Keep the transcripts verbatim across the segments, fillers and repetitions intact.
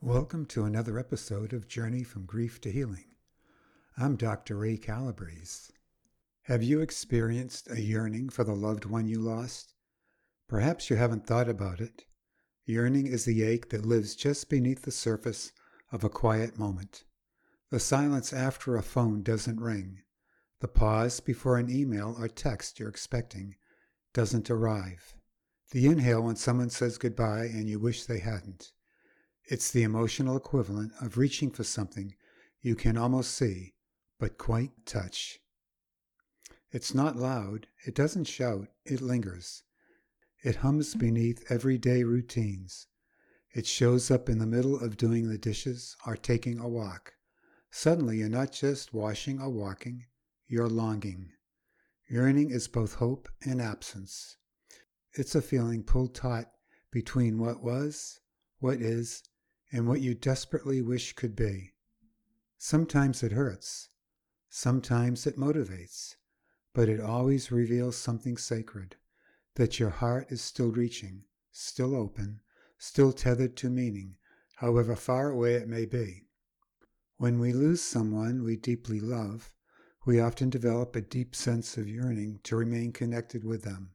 Welcome to another episode of Journey from Grief to Healing. I'm Doctor Ray Calabrese. Have you experienced a yearning for the loved one you lost? Perhaps you haven't thought about it. Yearning is the ache that lives just beneath the surface of a quiet moment. The silence after a phone doesn't ring. The pause before an email or text you're expecting doesn't arrive. The inhale when someone says goodbye and you wish they hadn't. It's the emotional equivalent of reaching for something you can almost see, but quite touch. It's not loud, it doesn't shout, it lingers. It hums beneath everyday routines. It shows up in the middle of doing the dishes or taking a walk. Suddenly you're not just washing or walking, you're longing. Yearning is both hope and absence. It's a feeling pulled taut between what was, what is, and what you desperately wish could be. Sometimes it hurts. Sometimes it motivates. But it always reveals something sacred, that your heart is still reaching, still open, still tethered to meaning, however far away it may be. When we lose someone we deeply love, we often develop a deep sense of yearning to remain connected with them.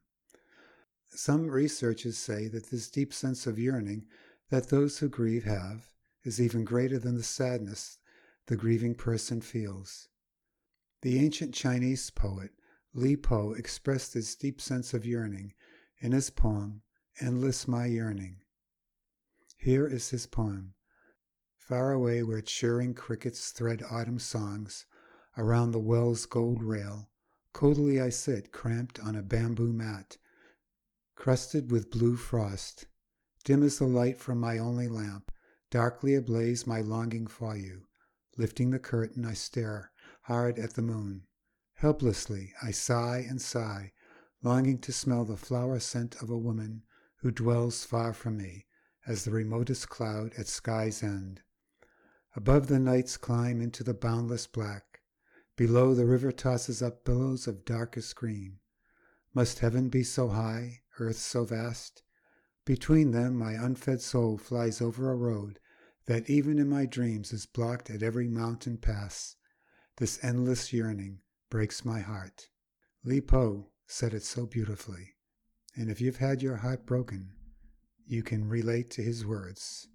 Some researchers say that this deep sense of yearning that those who grieve have is even greater than the sadness the grieving person feels. The ancient Chinese poet Li Po expressed this deep sense of yearning in his poem, Endless My Yearning. Here is his poem. Far away where chirring crickets thread autumn songs, around the well's gold rail, coldly I sit cramped on a bamboo mat, crusted with blue frost. Dim as the light from my only lamp, darkly ablaze my longing for you. Lifting the curtain, I stare hard at the moon. Helplessly, I sigh and sigh, longing to smell the flower scent of a woman who dwells far from me, as the remotest cloud at sky's end. Above the nights climb into the boundless black. Below the river tosses up billows of darkest green. Must heaven be so high, earth so vast? Between them my unfed soul flies over a road that even in my dreams is blocked at every mountain pass. This endless yearning breaks my heart. Li Po said it so beautifully, and if you've had your heart broken, you can relate to his words.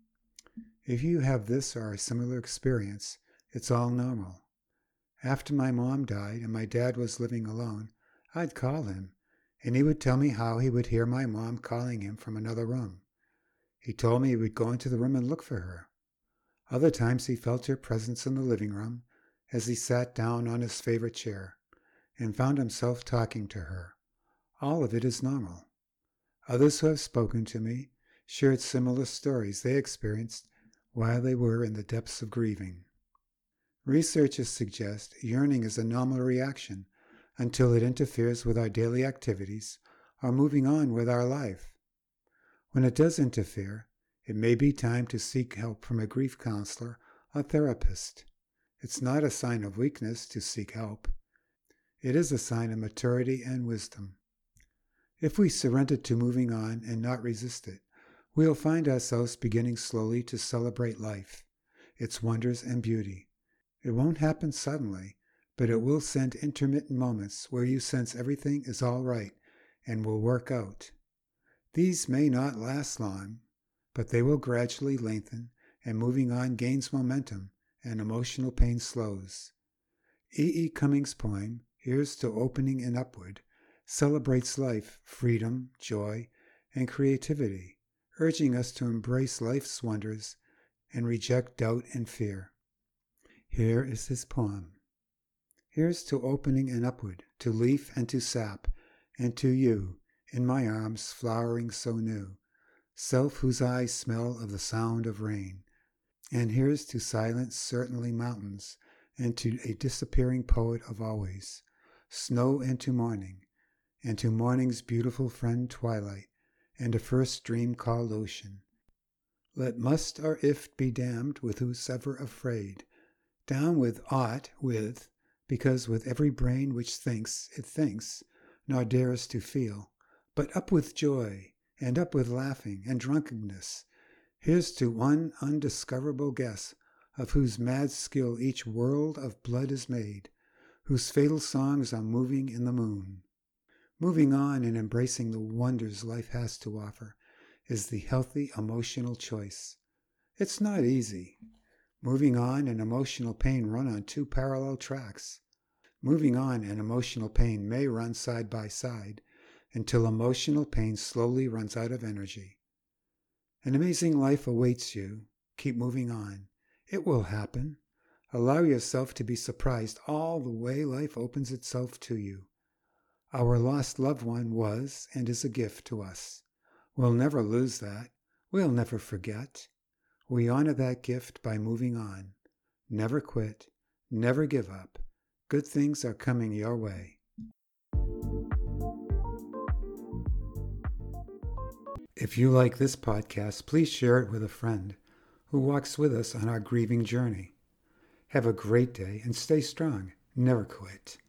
If you have this or a similar experience, it's all normal. After my mom died and my dad was living alone, I'd call him, and he would tell me how he would hear my mom calling him from another room. He told me he would go into the room and look for her. Other times he felt her presence in the living room as he sat down on his favorite chair and found himself talking to her. All of it is normal. Others who have spoken to me shared similar stories they experienced while they were in the depths of grieving. Researchers suggest yearning is a normal reaction until it interferes with our daily activities or moving on with our life. When it does interfere, it may be time to seek help from a grief counselor or therapist. It's not a sign of weakness to seek help. It is a sign of maturity and wisdom. If we surrender to moving on and not resist it, we'll find ourselves beginning slowly to celebrate life, its wonders and beauty. It won't happen suddenly, but it will send intermittent moments where you sense everything is all right and will work out. These may not last long, but they will gradually lengthen, and moving on gains momentum and emotional pain slows. E. E. Cummings' poem, Here's to Opening and Upward, celebrates life, freedom, joy, and creativity, urging us to embrace life's wonders and reject doubt and fear. Here is his poem. Here's to opening and upward, to leaf and to sap, and to you, in my arms flowering so new, self whose eyes smell of the sound of rain. And here's to silent, certainly mountains, and to a disappearing poet of always, snow and to morning, and to morning's beautiful friend twilight, and a first dream called ocean. Let must or if be damned with whosoever afraid, down with ought with, because with every brain which thinks, it thinks, nor dares to feel, but up with joy, and up with laughing and drunkenness. Here's to one undiscoverable guess, of whose mad skill each world of blood is made, whose fatal songs are moving in the moon. Moving on and embracing the wonders life has to offer is the healthy emotional choice. It's not easy. Moving on and emotional pain run on two parallel tracks. Moving on and emotional pain may run side by side until emotional pain slowly runs out of energy. An amazing life awaits you. Keep moving on. It will happen. Allow yourself to be surprised all the way life opens itself to you. Our lost loved one was and is a gift to us. We'll never lose that. We'll never forget. We honor that gift by moving on. Never quit. Never give up. Good things are coming your way. If you like this podcast, please share it with a friend who walks with us on our grieving journey. Have a great day and stay strong. Never quit.